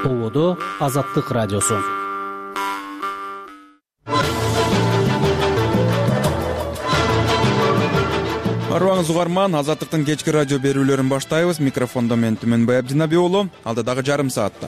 Ободо Азаттык радиосу. Арбаңыз угарман, Азаттыктын кечки радио берүүлөрүн баштайбыз. Микрофондо мен Түмөнбай Абдинаби уулу. Алдыдагы жарым саатта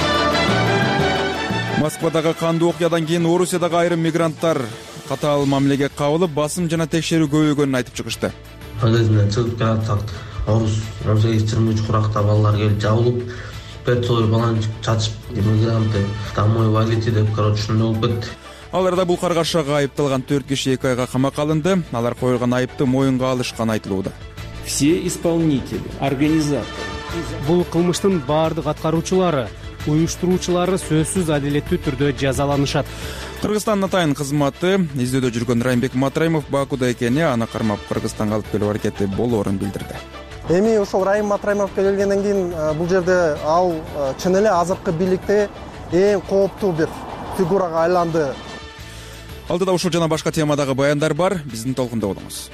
Москвадагы кандуу окуядан кийин Орусиядагы айрым мигранттар катаал мамилеге кабылып, басым жана текшерүү көбөйгөнүн айтып чыгышты. Магазинден чыгып келатсак, Орус 18-23 куракта балалар келип жабылып, перцой баланы чачып, мигранты домой валите деп, ушундай болуп кетти. Ал арада бул каргашага айыпталган 4 киши 2 айга камакка алынды. Алар коюлган айыпты моюнга алышканы айтылууда. Все исполнители, организаторы. Бул кылмыштын баардык аткаруучулары, уюштуруучулары сөзсүз адилеттүү түрдө жазаланышат. Кыргызстандын атайын кызматы издөөдө жүргөн Райымбек Матраимов Бакуда экени, аны кармап Кыргызстанга алып келүү аракети болоорун билдирди. Эми ошол Райым Матраимовго келгенден кийин бул жерде ал чын эле азыркы бийликте эң кооптуу бир фигурага айланды. Алдыда ушул жана башка темадагы баяндар бар. Биздин толкунда болуңуз.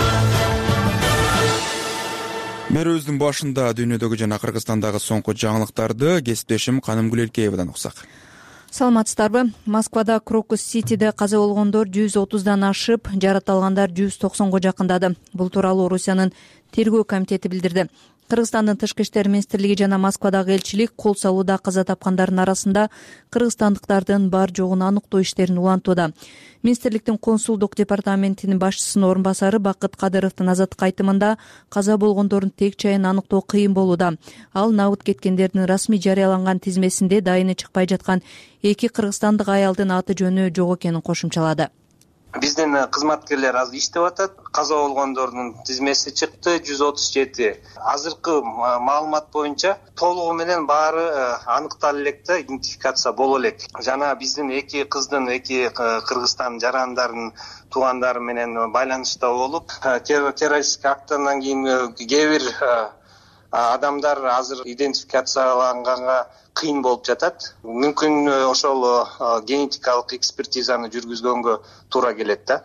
Мерүүбүздүн башында дүйнөдөгү жана Кыргызстандагы соңку жаңылыктарды кесиптешим Каным Гүлелкеевадан уксак. Саламатсыздарбы? Москвада Крокус-Ситиде каза болгондор 130дан ашып, жараталгандар 190го жакындады. Бул тууралуу Орусиянын тергөө комитети билдирди. Кыргызстандын тышкы иштер министрлиги жана Москвадагы элчилик кол салууда каза тапкандардын арасында кыргызстандыктардын бар жогун аныктоо иштерин улантууда. Министрликтин консулдук департаментинин башчысынын орун басары Бакыт Кадыровдун азаттык айтымында каза болгондордун тек чайын аныктоо кыйын болууда. Ал набыт кеткендердин расмий жарыяланган тизмесинде дайыны чыкпай жаткан 2 кыргызстандык аялдын аты жөнү жок экенин кошумчалады. Биздин кызматкерлер азыр иштеп атат. Каза болгондордун тизмеси чыкты 137. Азыркы маалымат боюнча толугу менен баары аныкталып элек да, идентификация боло элек. Жана биздин 2 кыздын, 2 Кыргызстан жарандарын туугандары менен байланышта болуп, террористтик акттан кийин кээ бир адамдар азыр идентификацияланганга кыйын болуп жатат. Мүмкүн ошол генетикалык экспертизаны жүргүзгөнгө туура келет да.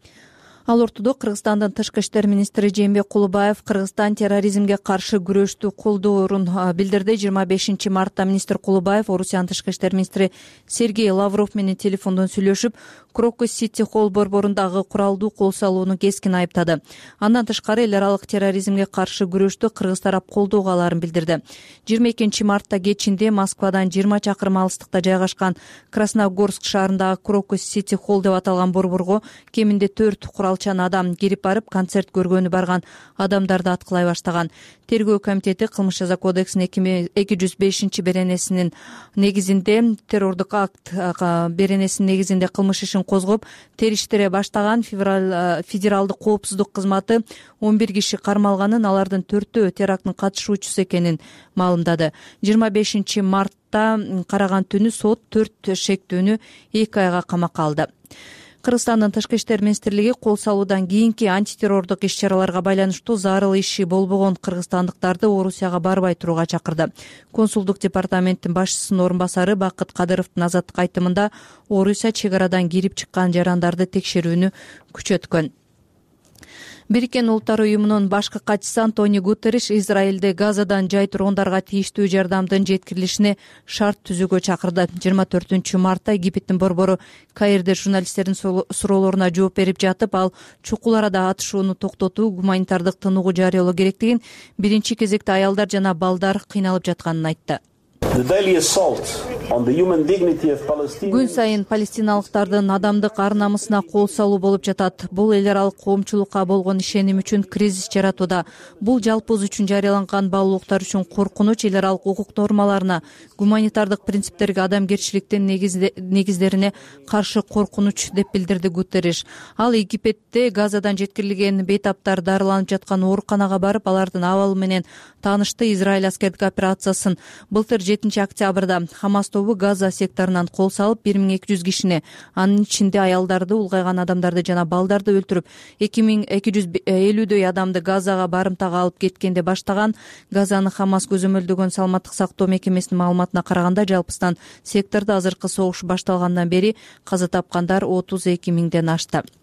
Ал ортодо Кыргызстандын тышкы иштер министри Жээнбек Кулубаев Кыргызстан терроризмге каршы күрөштү колдоорун билдирди. 25 мартта министр Кулубаев Орусиянын тышкы иштер министри Сергей Лавров менен телефондон сүйлөшүп, Крокус-Сити холл борборундагы куралдуу кол салууну кескин айыптады. Андан тышкары эл аралык терроризмге каршы күрөштү кыргыз тарап колдоого аларын билдирди. 22 мартта кечинде Москвадан 20 чакырым алыстыкта жайгашкан Красногорск шаарындагы Крокус-Сити холл деп аталган борборго кеминде 4 куралчан адам кирип барып, концерт көргөнү барган адамдарды аткылай баштаган. Тергөө комитети Кылмыш жаза кодексинин 205 беренесинин негизинде, террордук акт беренесинин негизинде кылмыш ишин козгоп, териштире баштаган. Федералдык коопсуздук кызматы 11 киши кармалганын, алардын 4-өө теракттын катышуучусу экенин маалымдады. 25 мартта караган түнү сот 4 шектүүнү 2 айга камакка алды. Кыргызстандын тышкы иштер министрлиги кол салуудан кийинки антитеррордук иш-чараларга байланыштуу зарыл иши болбогон кыргызстандыктарды Орусияга барбай турууга чакырды. Консулдук департаменттин башчысынын орун басары Бакыт Кадыровдун азаттык айтымында Орусия чек арадан кирип чыккан жарандарды текшерүүнү күчөткөн. Бириккен Улуттар уюмунун башкы катчысы Антонио Гутерриш Израилде Газадан жай тургундарга тийиштүү жардамдын жеткирилишине шарт түзүүгө чакырды. 24 мартта Египтин борбору Каирде журналисттердин суроолоруна жооп берип жатып, ал чукул арада атышууну токтотуу, гуманитардык тыныгуу жарыялоо керектигин, биринчи кезекте аялдар жана балдар кыйналып жатканын айтты. Күн сайын палестиналыктардын адамдык ар-намысына кол салуу болуп жатат. Бул эл аралык коомчулукка болгон ишеним үчүн кризис жаратууда. Бул жалпыбыз үчүн жарыяланган баалуулуктар үчүн коркунуч, эл аралык укук нормаларына, гуманитардык принциптерге, адамгерчиликтин негиздерине каршы коркунуч деп билдирди Гутерриш. Ал Египетте Газадан жеткирилген бейтаптар дарыланып жаткан ооруканага барып, алардын абалы менен таанышты. Израиль аскердик операциясын былтыр 7 октябрда Хамас тобу Газа секторунан кол салып, 1200 кишини, анын ичинде аялдарды, улгайган адамдарды жана балдарды өлтүрүп, 2250дөй адамды Газага барымтага алып кеткенде баштаган. Газаны Хамас көзөмөлдөгөн саламаттык сактоо мекемесинин маалыматына караганда, жалпысынан сектордо азыркы согуш башталгандан бери каза тапкандар 32 миңден ашты.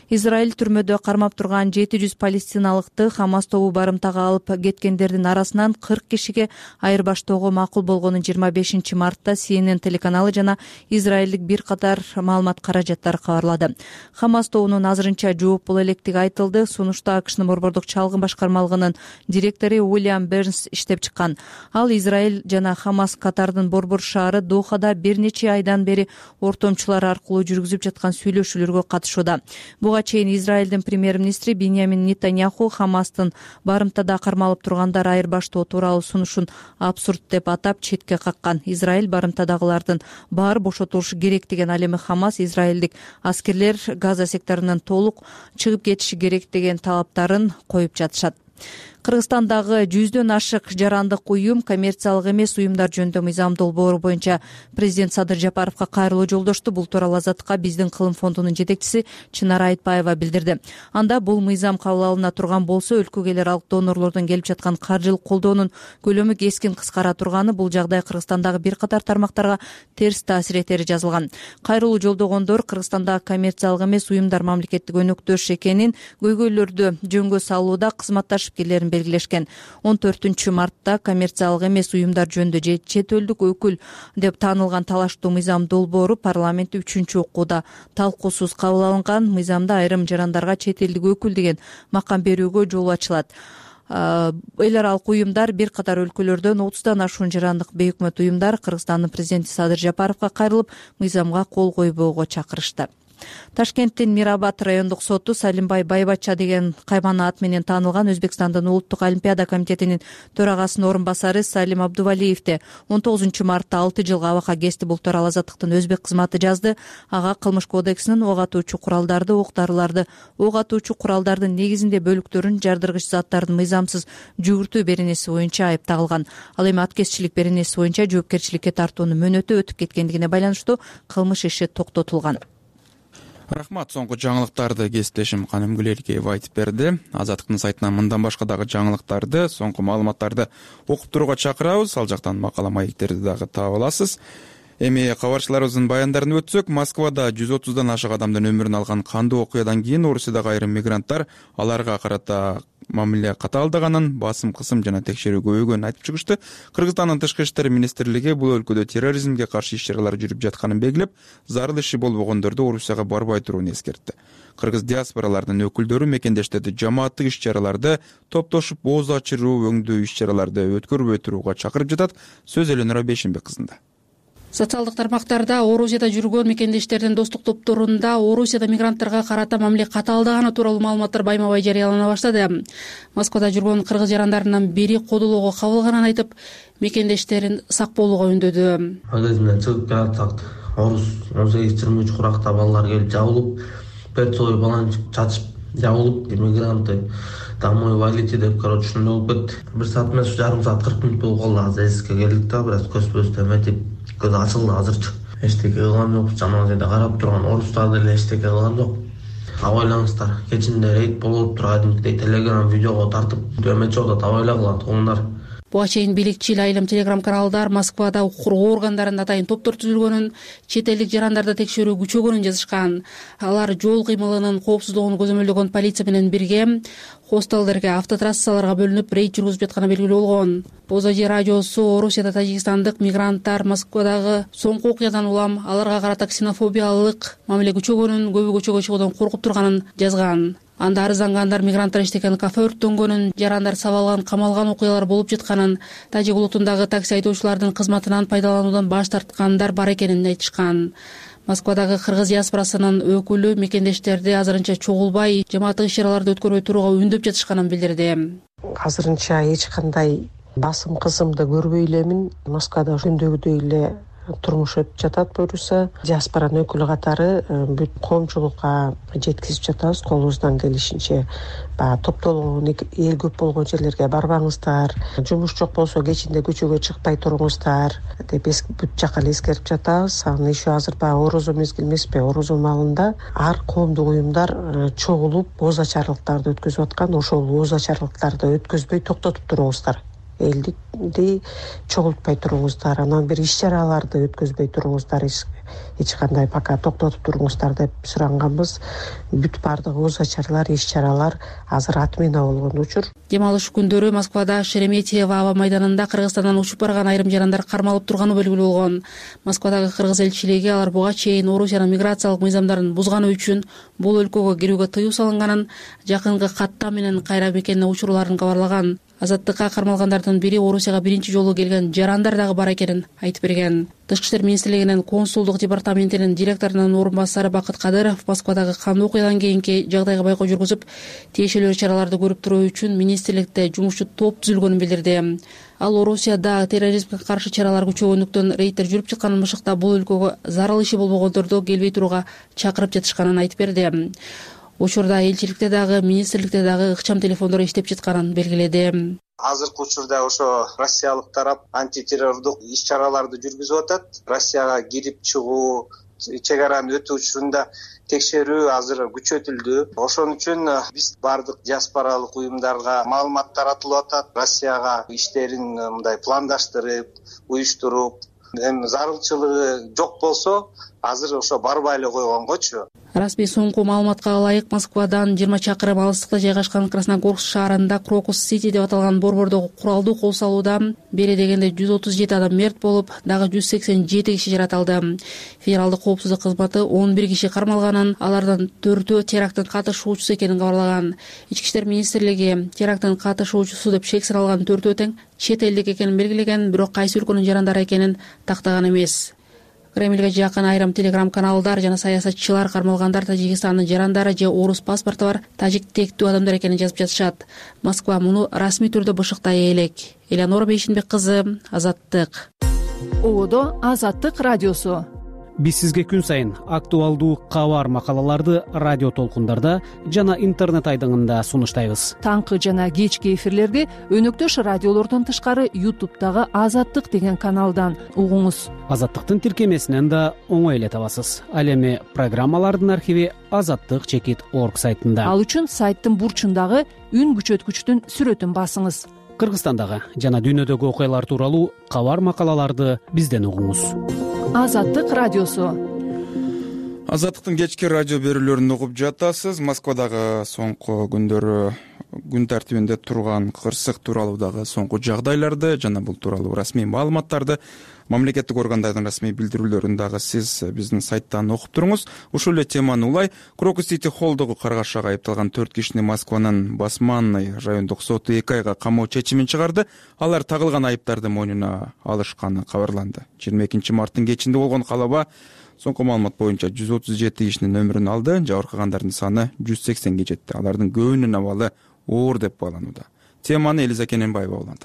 Израиль түрмөдө кармап турган 700 палестиналыкты Хамас тобу барымтага алып кеткендердин арасынан 40 кишиге айырбаштоого макул болгонун 25 мартта CNN телеканалы жана израилдик бир катар маалымат каражаттары кабарлады. Хамас тобунун азырынча жооп боло электиги айтылды. Сунушта АКШнын борбордук чалгын башкармалыгынын директору Уильям Бернс иштеп чыккан. Ал Израиль жана Хамас Катардын борбор шаары Дохада бир нече айдан бери ортомчулар аркылуу жүргүзүп жаткан сүйлөшүүлөргө катышууда. Буга чейин Израилдин премьер-министри Биньямин Нетаньяху Хамастын барымтада кармалып тургандар айырбаштоо тууралуу сунушун абсурд деп атап четке каккан. Израиль барымтадагылардын баары бошотулушу керек деген, ал эми Хамас израилдик аскерлер Газа секторунан толук чыгып кетиши керек деген талаптарын коюп жатышат. Кыргызстандагы 100дөн ашык жарандык уюм коммерциялык эмес уюмдар жөнүндө мыйзам долбоору боюнча президент Садыр Жапаровго кайрылуу жолдошту. Бул тууралуу Азаттыкка биздин кылым фондунун жетекчиси Чынара Айтбаева билдирди. Анда бул мыйзам кабыл алына турган болсо, өлкөгө эл аралык донорлордон келип жаткан каржылык колдоонун көлөмү кескин кыскара турганы, бул жагдай Кыргызстандагы бир катар тармактарга терс таасир этери жазылган. Кайрылуу жолдогондор Кыргызстандагы коммерциялык эмес уюмдар мамлекеттик өнөктөш экенин, көйгөйлөрдү жөнгө салууда кызматташып келерин белгилешкен. 14 мартта коммерциялык эмес уюмдар жөнүндө же чет элдик өкүл деп таанылган талаштуу мыйзам долбоору парламентте 3-окууда талкуусуз кабыл алынган. Мыйзамда айрым жарандарга чет элдик өкүл деген макам берүүгө жол ачылат. Эл аралык уюмдар бир катар өлкөлөрдөн 30дан ашуун жарандык бейөкмөт уюмдар Кыргызстандын президенти Садыр Жапаровго кайрылып, мыйзамга кол койбоого чакырышты. Ташкенттин Мирабад райондук соту Салимбай Байбачча деген каймана ат менен таанылган Өзбекстандын улуттук олимпиада комитетинин төрагасынын орун басары Салим Абдувалиевди 19 мартта 6 жылга абакка кести. Бул тууралуу Азаттыктын өзбек кызматы жазды. Ага Кылмыш кодексинин ок атуучу куралдарды, ок дарыларды, ок атуучу куралдардын негизинде бөлүктөрүн, жардыргыч заттардын мыйзамсыз жүгүртүү беренеси боюнча айып тагылган. Ал эми аткезчилик беренеси боюнча жоопкерчиликке тартуунун мөөнөтү өтүп кеткендигине байланыштуу кылмыш иши токтотулган. Рахмат. Соңку жаңылыктарды кесиптешим Каным Гүлелкеева айтып берди. Азаттыктын сайтынан мындан башка дагы жаңылыктарды, соңку маалыматтарды окуп турууга чакырабыз. Ал жактан макала маектерди дагы таап аласыз. Эми кабарчыларыбыздын баяндарын өтсөк, Москвада 130дан ашык адамдын өмүрүн алган кандуу окуядан кийин Орусиядагы айрым мигранттар аларга карата мамиле катаалдаганын, басым кысым жана текшерүү көбөйгөнүн айтып чыгышты. Кыргызстандын тышкы иштер министрлиги бул өлкөдө терроризмге каршы иш-чаралар жүрүп жатканын белгилеп, зарыл иши болбогондорду Орусияга барбай турууну эскертти. Кыргыз диаспоралардын өкүлдөрү мекендештерде жамааттык иш-чараларды топтошуп ооз ачыруу, өңдүү иш-чараларды өткөрбөй турууга чакырып жатат. Сөз Эленора Бешинбек кызында. Социалдык тармактарда Орусияда жүргөн мекендештердин достук топторунда Орусияда мигранттарга карата мамиле катаалдаганы тууралуу маалыматтар байма-бай жарыялана баштады. Москвада жүргөн кыргыз жарандарынан бири кодолоого кабылганын айтып, мекендештерин сак болууга үндөдү. Магазинден чыгып келатсак, орус 18-23 куракта балдар келип жабылып, перцовый балан чачып жабылып, мигранты домой валите деп, ушундай болуп кетти. 1 саат эмес, жарым саат 40 мүнөт болуп калды. Азыр эсикке келдик да, бираз көз эметип, көз ачылды азырчы. Эчтеке кылган жок, жаман жерде карап турган орустар деле эчтеке кылган жок. Абайлаңыздар, кечинде рейд болуп турган телеграм видеого тартып эметчи болот, абайлагыла туугандар. Буга чейин бийликчил айылым телеграм каналдар Москвада укук коргоо органдарында атайын топтор түзүлгөнүн, чет элдик жарандарды текшерүү күчөгөнүн жазышкан. Алар жол кыймылынын коопсуздугун көзөмөлдөгөн полиция менен бирге хостелдерге, автотрассаларга бөлүнүп рейд жүргүзүп жатканы белгилүү болгон. Озади радиосу Орусияда тажикстандык мигранттар Москвадагы соңку окуядан улам аларга карата ксенофобиялык мамиле күчөгөнүн, көбү көчөгө чыгуудан коркуп турганын жазган. Анда арыздангандар мигранттар иштеген кафе өрттөнгөнүн, жарандар сабалган, камалган окуялар болуп жатканын, тажик улутундагы такси айдоочулардын кызматынан пайдалануудан баш тарткандар бар экенин айтышкан. Москвадагы кыргыз диаспорасынын өкүлү мекендештерди азырынча чогулбай, жамааттык иш-чараларды өткөрбөй турууга үндөп жатышканын билдирди. Азырынча эч кандай басым кысымды көрбөй элемин. Москвада күндөгүдөй эле турмуш өтүп жатат буюрса. Диаспоранын өкүлү катары бүт коомчулукка жеткизип жатабыз, колубуздан келишинче. Топтолгон эл көп болгон жерлерге барбаңыздар, жумуш жок болсо кечинде көчөгө чыкпай туруңуздар деп бүт жака эле эскерип жатабыз. Анан еще азыр орозо мезгил эмеспи, орозо маалында ар коомдук уюмдар чогулуп ооз ачарлыктарды өткөзүп аткан. Ошол ооз ачарлыктарды өткөзбөй токтотуп туруңуздар. элди чогултпай туруңуздар, анан бир иш чараларды өткөзбөй туруңуздар, эч кандай пока токтотуп туруңуздар деп суранганбыз. Бүт бардык өз ачарлар, иш чаралар азыр отмена болгон учур. Дем алыш күндөрү Москвада Шереметьево аба майданында Кыргызстандан учуп барган айрым жарандар кармалып турганы белгилүү болгон. Москвадагы кыргыз элчилиги алар буга чейин Орусиянын миграциялык мыйзамдарын бузганы үчүн бул өлкөгө кирүүгө тыюу салынганын, жакынкы каттам менен кайра мекенине учурларын кабарлаган. Азаттыкка кармалгандардын бири Орусияга биринчи жолу келген жарандар дагы бар экенин айтып берген. Тышкы иштер министрлигинин консулдук департаментинин директорунун орун басары Бакыт Кадыров Москвадагы кандуу окуядан кийинки жагдайга байкоо жүргүзүп, тиешелүү чараларды көрүп туруу үчүн министрликте жумушчу топ түзүлгөнүн билдирди. Ал Орусияда терроризмге каршы чаралар күчөгөндүктөн рейдтер жүрүп жатканын башыкта бул өлкөгө зарыл иши болбогондорду келбей турууга чакырып жатышканын айтып берди. Учурда элчиликте дагы, министрликте дагы ыкчам телефондор иштеп жатканын белгиледи. Азыркы учурда ошо россиялык тарап антитеррордук иш чараларды жүргүзүп атат. Россияга кирип чыгуу, чек араны өтүү учурунда текшерүү азыр күчөтүлдү. Ошон үчүн биз бардык диаспоралык уюмдарга маалымат таратылып атат. Россияга иштерин мындай пландаштырып, уюштуруп, эми зарылчылыгы жок болсо, азыр ошо барбай эле койгонгочу. Расмий соңку маалыматка ылайык Москвадан 20 чакырым алыстыкта жайгашкан Красногорск шаарында Крокус Сити деп аталган борбордогу куралдуу кол салууда бери дегенде 137 адам мерт болуп, дагы 187 киши жаратылды. Федералдык коопсуздук кызматы 11 киши кармалганын, алардан 4-өө теракттын катышуучусу экенин кабарлаган. Ички иштер министрлиги теракттын катышуучусу деп шек сыралган 4-өө тең чет элдик экенин белгилеген, бирок кайсы өлкөнүн жарандары экенин тактаган эмес. Кремльге жакын айрым телеграм-каналдар жана саясатчылар кармалгандар Тажикстандын жарандары же орус паспорту бар тажик тектүү адамдар экенин жазып жатышат. Москва муну расмий түрдө бышыктай элек. Элеонора Бейшинбек кызы, Азаттык. Одо Азаттык радиосу. Биз сизге күн сайын актуалдуу кабар макалаларды радио толкундарда жана интернет айдыңында сунуштайбыз. Таңкы жана кечки эфирлерди өнөктөш радиолордон тышкары YouTube'дагы Азаттык деген каналдан угуңуз. Азаттыктын тиркемесинен да оңой эле табасыз. Ал эми программалардын архиви azattik.org сайтында. Ал үчүн сайттын бурчундагы үн күчөткүчтүн сүрөтүн басыңыз. Кыргызстандагы жана дүйнөдөгү окуялар тууралуу кабар макалаларды бизден угуңуз. Азаттык радиосу. Азаттыктын кечки радио берүүлөрүн угуп жатасыз. Москвадагы соңку күндөрү күн тартибинде турган кырсык тууралуу дагы соңку жагдайларды жана бул тууралуу расмий маалыматтарды, мамлекеттик органдардын расмий билдирүүлөрүн дагы сиз биздин сайттан окуп туруңуз. Ушул эле теманы улай Крокус Сити холлдогу каргашага айыпталган 4 кишини Москванын Басманный райондук соту 2 айга камоо чечимин чыгарды. Алар тагылган айыптарды мойнуна алышканы кабарланды. 22 марттын кечинде болгон калаба соңку маалымат боюнча 137 кишинин өмүрүн алды, жабыркагандардын саны 180ге жетти. Алардын көбүнүн абалы оор деп бааланууда. Теманы Элиза Кененбаева улантат.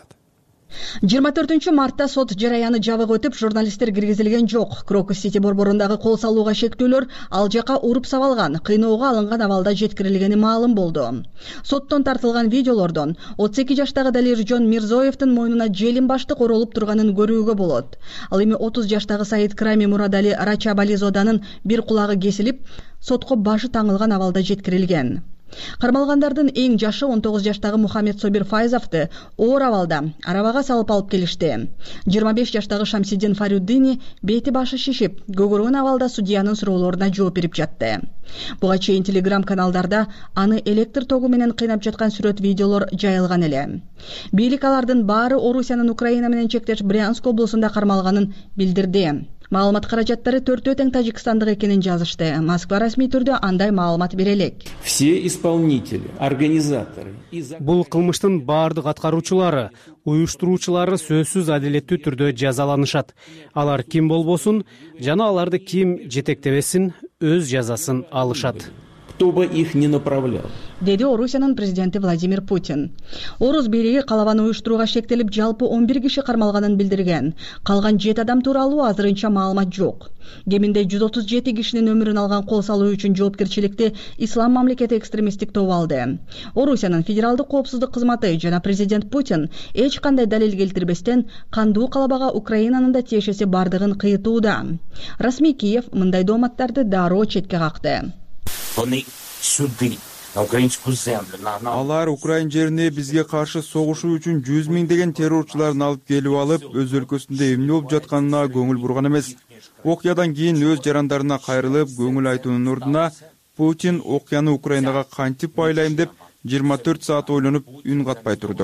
24 мартта сот жараяны жабык өтүп, журналисттер киргизилген жок. Крокус Сити борборундагы кол салууга шектүүлөр ал жака уруп сабалган, кыйноого алынган абалда жеткирилгени маалым болду. Соттон тартылган видеолордон 32 жаштагы Далиржон Мирзоевдин мойнуна желим баштык оролуп турганын көрүүгө болот. Ал эми 30 жаштагы Саид Крами Мурадали Рачабализоданын бир кулагы кесилип, сотко башы таңылган абалда жеткирилген. Кармалгандардын эң жашы 19 жаштагы Мухаммед Собир Файзовду оор абалда арабага салып алып келишти. 25 жаштагы Шамсиддин Фарюддини бети башы шишип, көгөргөн абалда судьянын суроолоруна жооп берип жатты. Буга чейин телеграм-каналдарда аны электр тогу менен кыйнап жаткан сүрөт видеолор жайылган эле. Бийлик алардын баары Орусиянын Украина менен чектеш Брянск облусунда кармалганын билдирди. Маалымат каражаттары 4-өө тең тажикстандык экенин жазышты. Москва расмий түрдө андай маалымат бере элек. Все исполнители, организаторы. Бул кылмыштын баардык аткаруучулары, уюштуруучулары сөзсүз адилеттүү түрдө жазаланышат. Алар ким болбосун жана аларды ким жетектебесин өз жазасын алышат. Кто бы их не направлял. Деди Орусиянын президенти Владимир Путин. Орус бийлиги калабаны уюштурууга шектелип, жалпы 11 киши кармалганын билдирген. Калган 7 адам тууралуу азырынча маалымат жок. Кеминде 137 кишинин өмүрүн алган кол салуу үчүн жоопкерчиликти Ислам мамлекети экстремисттик тобу алды. Орусиянын федералдык коопсуздук кызматы жана президент Путин эч кандай далил келтирбестен кандуу калабага Украинанын да тиешеси бардыгын кыйтууда. Расмий Киев мындай дооматтарды дароо четке какты. Они суды алар Украин жерине бизге каршы согушуу үчүн 100 миңдеген террорчуларын алып келип алып, өз өлкөсүндө эмне болуп жатканына көңүл бурган эмес. Окуядан кийин өз жарандарына кайрылып, көңүл айтуунун ордуна Путин окуяны Украинага кантип байлайм деп 24 саат ойлонуп, үн катпай турду.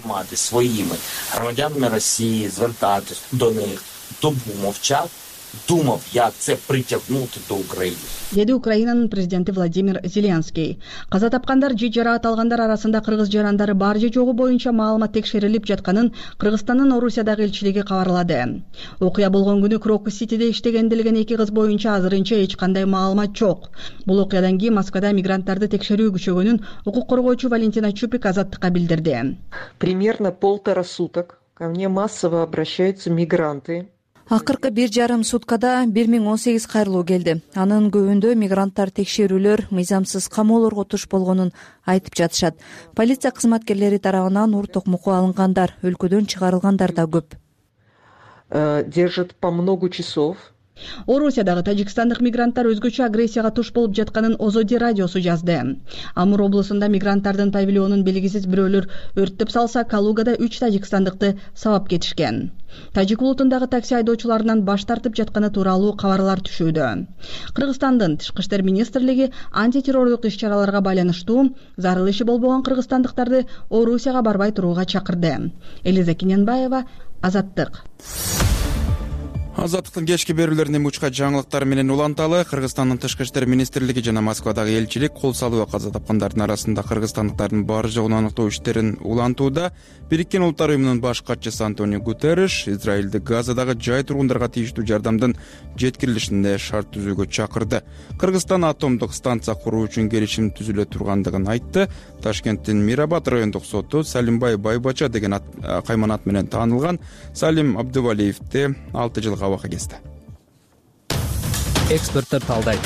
Думав, як це притягнути до України. Деди Украинанын президенти Владимир Зеленский. Каза тапкандар же жараат алгандар арасында кыргыз жарандары бар же жогу боюнча маалымат текшерилип жатканын Кыргызстандын Орусиядагы элчилиги кабарлады. Окуя болгон күнү Крокус-Ситиде иштеген делген эки кыз боюнча азырынча эч кандай маалымат жок. Бул окуядан кийин Москвада мигранттарды текшерүү күчөгөнүн укук коргоочу Валентина Чупик Азаттыкка билдирди. Примерно 1,5 суток ко мне массово обращаются мигранты. Акыркы 1,5 суткада 1018 кайрылуу келди. Анын көбүндө мигранттар текшерүүлөр, мыйзамсыз камоолорго туш болгонун айтып жатышат. Полиция кызматкерлери тарабынан ур токмокко алынгандар, өлкөдөн чыгарылгандар да көп. Держат по много часов. Орусиядагы тажикстандык мигранттар өзгөчө агрессияга туш болуп жатканын Озоди радиосу жазды. Амур облусунда мигранттардын павильонун белгисиз бирөөлөр өрттөп салса, Калугада 3 тажикстандыкты сабап кетишкен. Тажик улутундагы такси айдоочуларынан баш тартып жатканы тууралуу кабарлар түшүүдө. Кыргызстандын Тышкы иштер министрлиги антитеррорлук иш-чараларга байланыштуу зарыл иши болбогон кыргызстандыктарды Орусияга барбай турууга чакырды. Элиза Кененбаева, Азаттык. Азаттыктын кечки берүүлөрүнө мучка жаңылыктар менен уланталы. Кыргызстандын Тышкы иштер министрлиги жана Москвадагы элчилик кол салууга каза тапкандардын арасында кыргызстандыктардын бар жогун аныктоо иштерин улантууда. Бириккен Улуттар уюмунун баш катчысы Антонио Гутерриш Израилди Газадагы жай тургундарга тийиштүү жардамдын жеткирилишине шарт түзүүгө чакырды. Кыргызстан атомдук станция куруу үчүн келишим түзүлө тургандыгын айтты. Ташкенттин Мирабад райондук соту Салимбай Байбача деген кайманат менен таанылган Салим Абдывалиевди 6 жылга абакка кести. Эксперттер талдайт.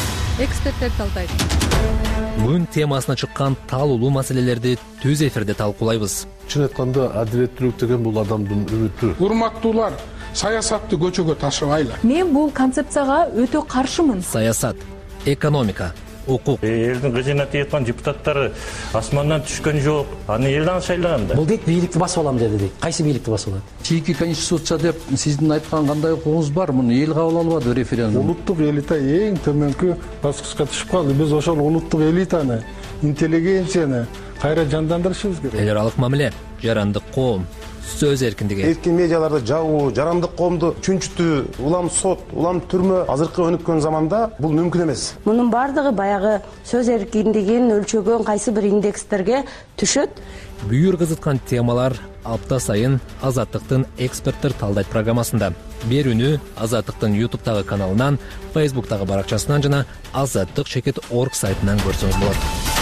Күн темасына чыккан таалуулуу маселелерди түз эфирде талкуулайбыз. Чын айтканда адилеттүүлүк деген бул адамдын үмүтү. Урматтуулар, саясатты көчөгө ташыбайлы. Мен бул концепцияга өтө каршымын. Саясат, экономика, укук. Элдин кызмат эткан депутаттары асмандан түшкөн жок. Аны элден шайлаган да. Бул дейт бийликти басып алам деди дейт. Кайсы бийликти басып алат? Чийки конституция деп сиздин айткан кандай укугуңуз бар? Муну эл кабыл албады референдум. Улуттук элита эң төмөнкү баскычка түшүп калды. Биз ошол улуттук элитаны, интеллигенцияны кайра жандандырышыбыз керек. Эл аралык мамиле, жарандык коом, сөз эркиндиги. Эркин медиаларды жабуу, жарандык коомду чүнчүтүү, улам сот, улам түрмө азыркы өнүккөн заманда бул мүмкүн эмес. Мунун бардыгы баягы сөз эркиндигин өлчөгөн кайсы бир индекстерге түшөт. Бүйүр кызыткан темалар апта сайын Азаттыктын эксперттер талдайт программасында. Берүүнү Азаттыктын YouTube'тагы каналынан, Facebook'тагы баракчасынан жана azattik.org сайтынан көрсөңүз болот.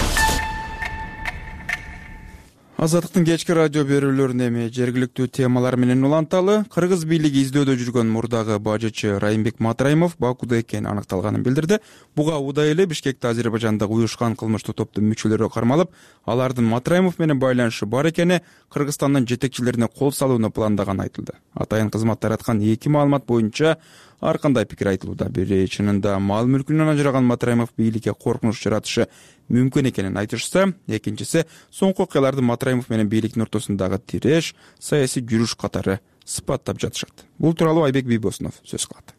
Азаттыктын кечки радио берүүлөрүнө эми жергиликтүү темалар менен уланталы. Кыргыз бийлиги издөөдө жүргөн мурдагы бажычы Райымбек Матраимов Бакуда экени аныкталганын билдирди. Буга удай эле Бишкекте Азербайжандагы уюшкан кылмыштуу топтун мүчөлөрү кармалып, алардын Матраимов менен байланышы бар экени Кыргызстандын жетекчилерине кол салууну пландаганы айтылды. Атайын кызмат тараткан эки маалымат боюнча ар кандай пикир айтылууда. Бири чынында мал мүлкүнөн ажыраган Матраимов бийликке коркунуч жаратышы мүмкүн экенин айтышса, экинчиси соңку окуяларды Матраимов менен бийликтин ортосундагы тиреш, саясий жүрүш катары сыпаттап жатышат. Бул тууралуу Айбек Бийбосунов сөз кылат.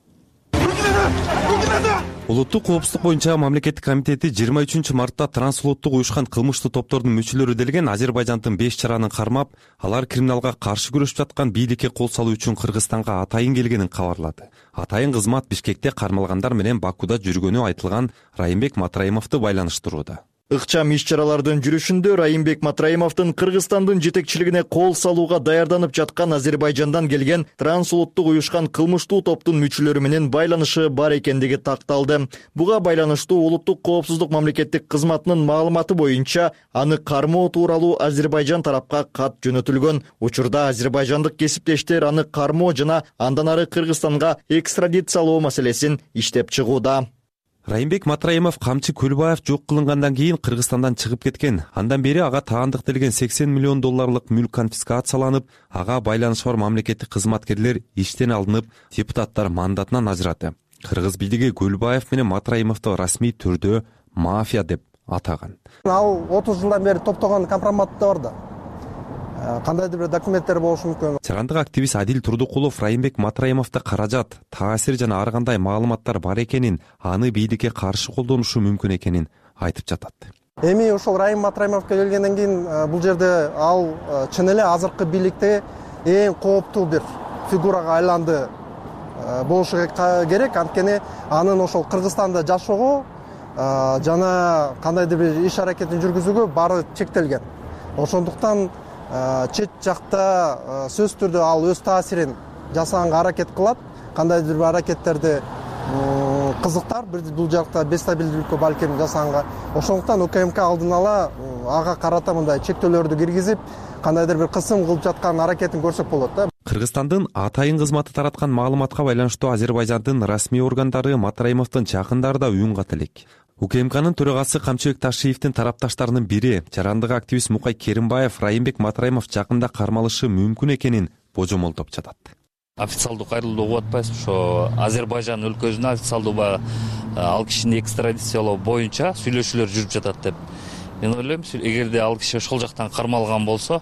Улуттук коопсуздук боюнча мамлекеттик комитети 23 мартта трансулуттук уюшкан кылмыштуу топтордун мүчөлөрү делген Азербайжандын 5 чаранын кармап, алар криминалга каршы күрөшүп жаткан бийликке кол салуу үчүн Кыргызстанга атайын келгенин кабарлады. Атайын кызмат Бишкекте кармалгандар менен Бакуда жүргөнү айтылган Райымбек Матраимовду байланыштырууда. Ыкчам иш-чаралардын жүрүшүндө Райымбек Матраимовдун Кыргызстандын жетекчилигине кол салууга даярданып жаткан Азербайжандан келген трансулуттук уюшкан кылмыштуу топтун мүчөлөрү менен байланышы бар экендиги такталды. Буга байланыштуу улуттук коопсуздук мамлекеттик кызматынын маалыматы боюнча аны кармоо тууралуу Азербайжан тарапка кат жөнөтүлгөн. Учурда азербайжандык кесиптештер аны кармоо жана андан ары Кыргызстанга экстрадициялоо маселесин иштеп чыгууда. Райымбек Матраимов камчы Көлбаев жок кылынгандан кийин Кыргызстандан чыгып кеткен. Андан бери ага таандык делген $80 миллион мүлк конфискацияланып, ага байланышы бар мамлекеттик кызматкерлер иштен алынып, депутаттар мандатынан ажырады. Кыргыз бийлиги Көлбаев менен Матраимовду расмий түрдө мафия деп атаган. Ал 30 жылдан бери топтогон компромат да бар да. Кандайдыр бир документтер болушу мүмкүн. Жарандык активист Адил Турдукулов Райымбек Матраимовдо каражат, таасир жана ар кандай маалыматтар бар экенин, аны бийликке каршы колдонушу мүмкүн экенин айтып жатат. Эми ошол Райым Матраимовго келгенден кийин бул жерде ал чын эле азыркы бийликте эң кооптуу бир фигурага айланды болушу керек. Анткени анын ошол Кыргызстанда жашоого жана кандайдыр бир иш аракетин жүргүзүүгө баары чектелген. Ошондуктан чет жакта сөзсүз түрдө ал өз таасирин жасаганга аракет кылат. Кандайдыр бир аракеттерди кызыктар бул жакта бестабилдүүлүккө балким жасаганга. Ошондуктан УКМК алдын ала ага карата мындай чектөөлөрдү киргизип, кандайдыр бир кысым кылып жаткан аракетин көрсөк болот да. Кыргызстандын атайын кызматы тараткан маалыматка байланыштуу Азербайжандын расмий органдары Матраимовдун жакындары да үн ката элек. УКМКнын төрагасы Камчыбек Ташиевдин тарапташтарынын бири, жарандык активист Мукай Керимбаев Райымбек Матраимов жакында кармалышы мүмкүн экенин божомолдоп жатат. Официалдуу кайрылуу угуп атпайбыз, ошо Азербайжан өлкөсүнө официалдуу ал кишини экстрадициялоо боюнча сүйлөшүүлөр жүрүп жатат деп мен ойлойм. Эгерде ал киши ошол жактан кармалган болсо,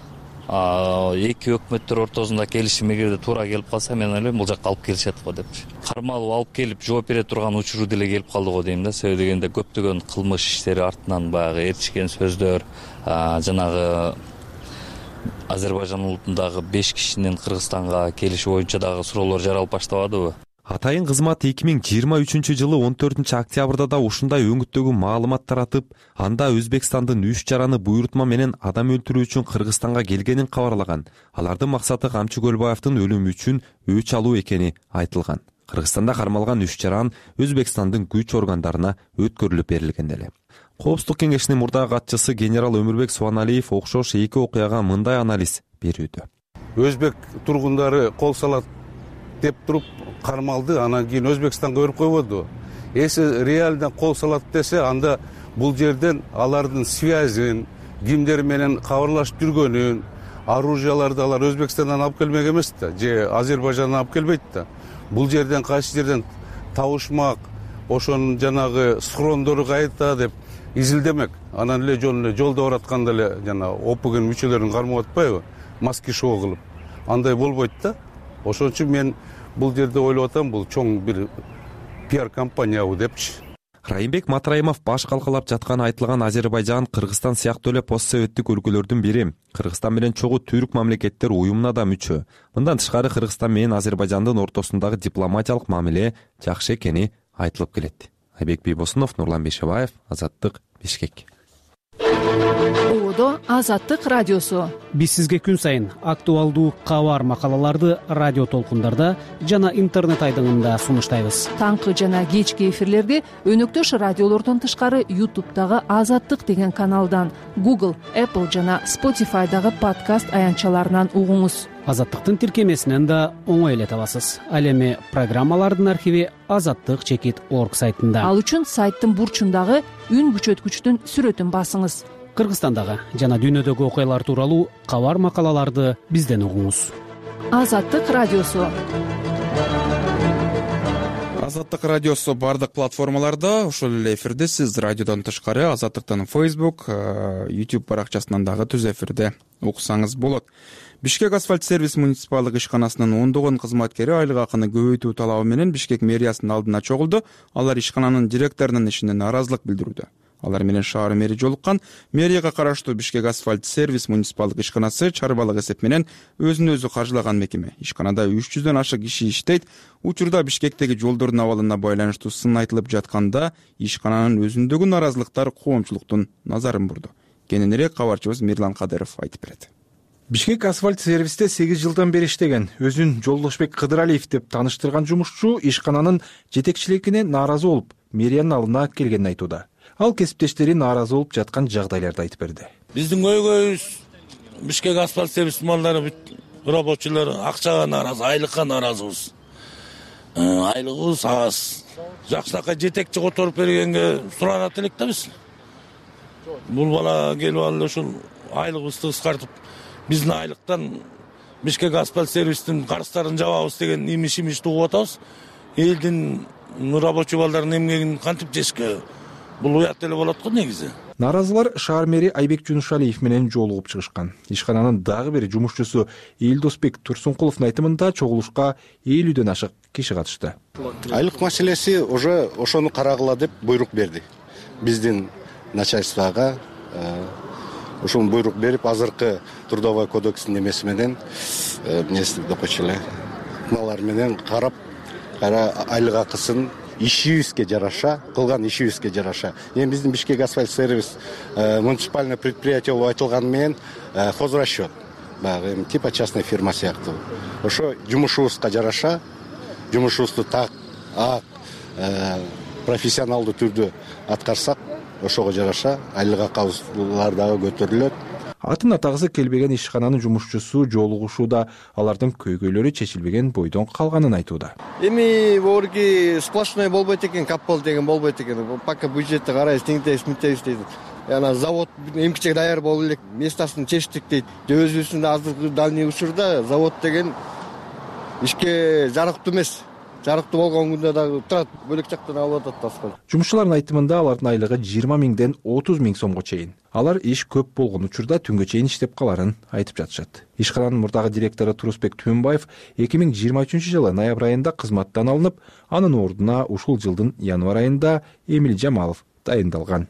эки өкмөттөр ортосунда келишим эгерде туура келип калса, мен ойлойм бул жакка алып келишет го деп. Кармалып алып келип жооп бере турган учуру деле келип калды го дейм да. Себеби дегенде көптөгөн кылмыш иштери артынан баягы ээрчишкен сөздөр, жанагы Азербайжан улутундагы 5 кишинин Кыргызстанга келиши боюнча дагы суроолор жаралып баштабадыбы? Атайын кызмат 2023-жылы 14-октябрда да ушундай өңүттөгү маалымат таратып, анда Өзбекстандын 3 жараны буйрутма менен адам өлтүрүү үчүн Кыргызстанга келгенин кабарлаган. Алардын максаты Камчы Көлбаевдин өлүмү үчүн өч алуу экени айтылган. Кыргызстанда кармалган 3 жаран Өзбекстандын күч органдарына өткөрүлүп берилген эле. Коопсуздук кеңешинин мурдагы катчысы генерал Өмүрбек Суаналиев окшош эки окуяга мындай анализ берүүдө. Өзбек тургундары кол салат деп туруп кармалды, анан кийин Өзбекстанга өбүрүп койбоду. Эси реалдан кол салат десе, анда бул жерден алардын связин, кимдер менен кабарлашып жүргөнүн, оружияларды алар Өзбекстандан алып келмек эмес да, же Азербайжандан алып келбейт да. Бул жерден кайсы жерден табышмак, ошонун жанагы схрондору кайда деп изилдемек. Анан эле жолдо баратканда эле жана ОПГнын мүчөлөрүн кармап атпайбы, маски шоу кылып. Андай болбойт да. Ошон үчүн мен бул жерде ойлоп атам, бул чоң бир пиар компаниябы депчи. Райымбек Матраимов баш калкалап жатканы айтылган Азербайжан, Кыргызстан сыяктуу эле постсоветтик өлкөлөрдүн бири. Кыргызстан менен чогуу түрк мамлекеттер уюмуна да мүчө. Мындан тышкары Кыргызстан менен Азербайжандын ортосундагы дипломатиялык мамиле жакшы экени айтылып келет. Айбек Бийбосунов, Нурлан Бейшебаев, Азаттык, Бишкек. Одо Азаттык радиосу. Биз сизге күн сайын актуалдуу кабар макалаларды радио толкундарда жана интернет айдыңында сунуштайбыз. Таңкы жана кечки эфирлерди өнөктөш радиолордон тышкары YouTube'дагы Азаттык деген каналдан, Google, Apple жана Spotify'дагы подкаст аянтчаларынан угуңуз. Азаттыктын тиркемесинен да оңой эле табасыз. Ал эми программалардын архиви azattik.org сайтында. Ал үчүн сайттын бурчундагы үн күчөткүчтүн сүрөтүн басыңыз. Кыргызстандагы жана дүйнөдөгү окуялар тууралуу кабар макалаларды бизден угуңуз. Азаттык радиосу. Азаттык радиосу бардык платформаларда, ошол эле эфирде сиз радиодон тышкары Азаттыктын Facebook, YouTube баракчасынан дагы түз эфирде уксаңыз болот. Бишкек асфальт сервис муниципалдык ишканасынын ондогон кызматкери айлык акыны көбөйтүү талабы менен Бишкек мэриясынын алдына чогулду. Алар ишкананын директорунун ишине нааразылык билдирүүдө. Алар менен шаар мэри жолуккан. Мэрияга караштуу Бишкек асфальт сервис муниципалдык ишканасы чарбалык эсеп менен өзүн өзү каржылаган мекеме. Ишканада 300дөн ашык киши иштейт. Учурда Бишкектеги жолдордун абалына байланыштуу сын айтылып жатканда, ишкананын өзүндөгү нааразылыктар коомчулуктун назарын бурду. Кененирээк кабарчыбыз Мирлан Кадыров айтып берет. Бишкек асфальт сервисте 8 жылдан бери иштеген, өзүн Жолдошбек Кыдыралиев деп тааныштырган жумушчу ишкананын жетекчилигине нааразы болуп, мэриянын алдына келгенин айтууда. Ал кесиптештери нааразы болуп жаткан жагдайларды айтып берди. Биздин көйгөйүбүз Бишкек асфальт сервис малдары рабочилары акчага нааразы, айлыкка нааразыбыз. Айлыгыбыз аз. Жакшынакай жетекчи которуп бергенге суранат элек да биз. Бул бала келип алып ошол айлыгыбызды кыскартып, биздин айлыктан Бишкек асфальт сервистин карыздарын жабабыз деген имиш угуп атабыз. Элдин рабочий балдардын эмгегин кантип жешке бул уят эле болот го негизи. Нааразылар шаар мэри Айбек Жунушалиев менен жолугуп чыгышкан. Ишкананын дагы бир жумушчусу Элдосбек Турсункуловдун айтымында чогулушка 50дөн ашык киши катышты. Айлык маселеси уже ошону карагыла деп буйрук берди. Биздин начальствого ошону буйрук берип, азыркы трудовой кодекстин эмеси менен эмеси деп койчу эле. Мыналар менен карап, айлык акысын ишибизге жараша, кылган ишибизге жараша. Эми биздин Бишкек асфальт сервис муниципальный предприятие болуп айтылганы менен хозрасчет. Баягы эми типа частная фирма сыяктуу. Ошо жумушубузга жараша, жумушубузду так профессионалдуу түрдө аткарсак, ошого жараша айлык акыбыздар дагы көтөрүлөт. Атын атагысы келбеген ишкананын жумушчусу жолугушууда алардын көйгөйлөрү чечилбеген бойдон калганын айтууда. Эми борги сплошной болбойт экен, капол деген болбойт экен. Пока бюджетти карайбыз, теңтебиз, мынтебиз дейт. Ана завод эмкичек даяр болуп элек, местасын чечтик дейт. Өзүбүздүн азыркы дальний учурда завод деген ишке жарыктуу эмес. Жарыктуу болгон күндө дагы турат, бөлөк жактан алып атат асфальт. Жумушчулардын айтымында алардын айлыгы 20 миңден 30 миң сомго чейин. Алар иш көп болгон учурда түнгө чейин иштеп каларын айтып жатышат. Ишкананын мурдагы директору Турусбек Түмөнбаев 2023-жылы ноябрь айында кызматтан алынып, анын ордуна ушул жылдын январь айында Эмил Жамалов дайындалган.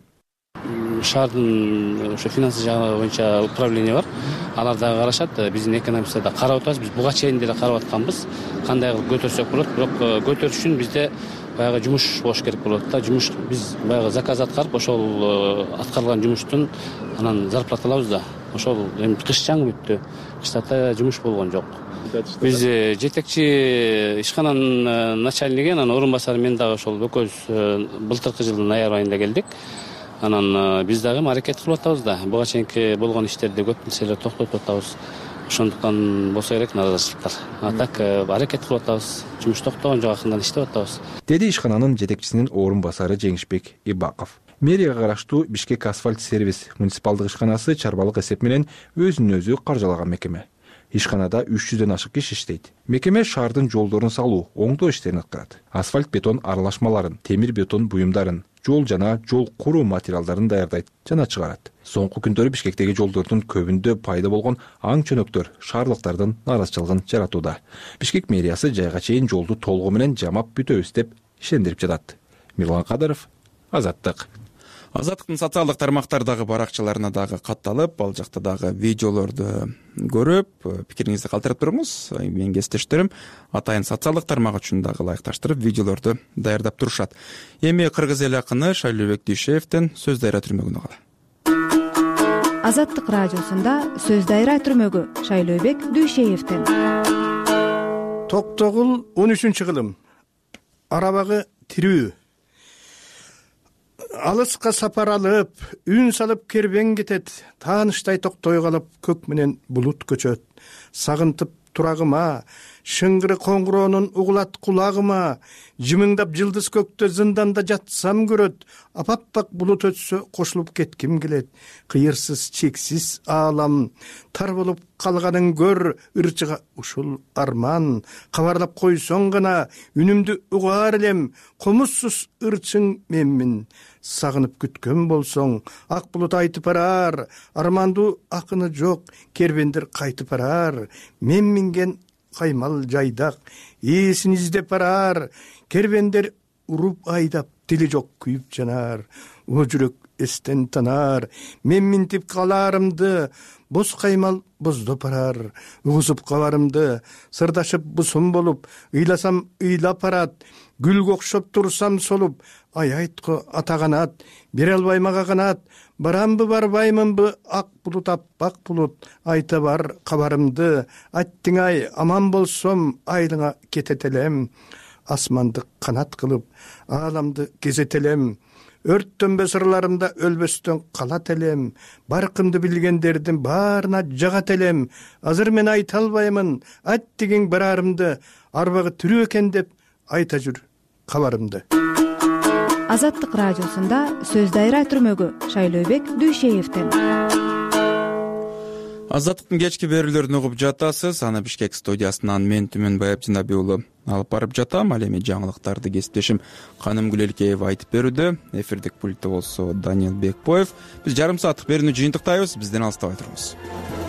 Шаардын ошо финансы жагы боюнча управление бар. Алар дагы карашат. Биздин экономистер да карап атабыз. Биз буга чейин деле карап атканбыз. Кандай кылып көтөрсөк болот, бирок көтөрүш үчүн бизде баягы жумуш болуш керек болот да. Жумуш биз баягы заказ аткарып, ошол аткарылган жумуштун анан зарплата алабыз да. Ошол эми кыш жаңы бүттү. Кыштата жумуш болгон жок. Биз жетекчи ишкананын начальниги, анан орун басары мен дагы ошол экөөбүз былтыркы жылдын ноябрь айында келдик. Анан биз дагы аракет кылып атабыз да. Буга чейинки болгон иштерди көп нерселер токтотуп атабыз. Ошондуктан болсо керек наразычылыктар. А так аракет кылып атабыз. Жумуш токтогон жок, акырындан иштеп атабыз. Деди ишкананын жетекчисинин орун басары Жеңишбек Ибаков. Мэрияга караштуу Бишкек асфальт сервис муниципалдык ишканасы чарбалык эсеп менен өзүн өзү каржылаган мекеме. Ишканада 300дөн ашык киши иштейт. Мекеме шаардын жолдорун салуу, оңдоо иштерин аткарат. Асфальт бетон аралашмаларын, темир бетон буюмдарын, жол жана жол куруу материалдарын даярдайт жана чыгарат. Соңку күндөрү Бишкектеги жолдордун көбүндө пайда болгон аң чөнөктөр шаарлыктардын нааразычылыгын жаратууда. Бишкек мэриясы жайга чейин жолду толугу менен жамап бүтөбүз деп ишендирип жатат. Мирлан Кадыров, Азаттык. Азаттыктын социалдык тармактардагы баракчаларына дагы катталып, ал жакта дагы видеолорду көрүп, пикириңизди калтырып туруңуз. Менин кесиптештерим атайын социалдык тармак үчүн дагы ылайыкташтырып видеолорду даярдап турушат. Эми кыргыз эл акыны Шайлообек Дүйшеевдин сөз дайра түрмөгүнө кала. Азаттык радиосунда сөз дайра түрмөгү Шайлообек Дүйшеевдин. Токтогул 13-кылым. Арабагы тирүү. Алыска сапар алып, үн салып кербең кетет, тааныштай токтой калып, көк менен булут көчөт. Сагынтып турагыма, шыңгыры коңгуроонун угулат кулагыма, жымыңдап жылдыз көктө зынданда жатсам көрөт, апаппак булут өтсө кошулуп кетким келет. Кыйырсыз чексиз аалам, тар болуп калганын көр, ырчыга ушул арман. Кабарлап койсоң гана, үнүмдү угаар элем, комузсуз ырчың менмин. Сагынып күткөн болсоң, ак булут айтып барар, армандуу акыны жок, кербендер кайтып барар. Мен минген каймал жайдак, ээсин издеп барар, кербендер уруп айдап, тили жок күйүп жанар. О жүрөк эстен танар, мен минтип каларымды, боз каймал боздоп барар. Угузуп каларымды, сырдашып бусум болуп, ыйласам ыйлап барат. Гүлгө окшоп турсам солуп, ай айтко атаганат, бере албай мага канат. Барамбы барбаймынбы, ак булут аппак булут, айта бар кабарымды. Аттың ай, аман болсом, айлыңа кететелем. Асманды канат кылып, ааламды кезетелем. Өрттөнбө сырларымда өлбөстөн калат элем. Баркымды билгендердин баарына жагат элем. Азыр мен айта албаймын, аттигиң барарымды, арбагы тирүү экен деп айта жүр кабарымды. Азаттык радиосунда сөз дайра түрмөгү Шайлообек Дүйшеевдин. Азаттыктын кечки берүүлөрүн угуп жатасыз. Аны Бишкек студиясынан мен Түмөнбай Абдинабий уулу алып барып жатам. Ал эми жаңылыктарды кесиптешим Канымгүл Элкеева айтып берүүдө. Эфирдик пультта болсо Даниил Бекбоев. Биз жарым сааттык берүүнү жыйынтыктайбыз. Бизден алыстабай туруңуз.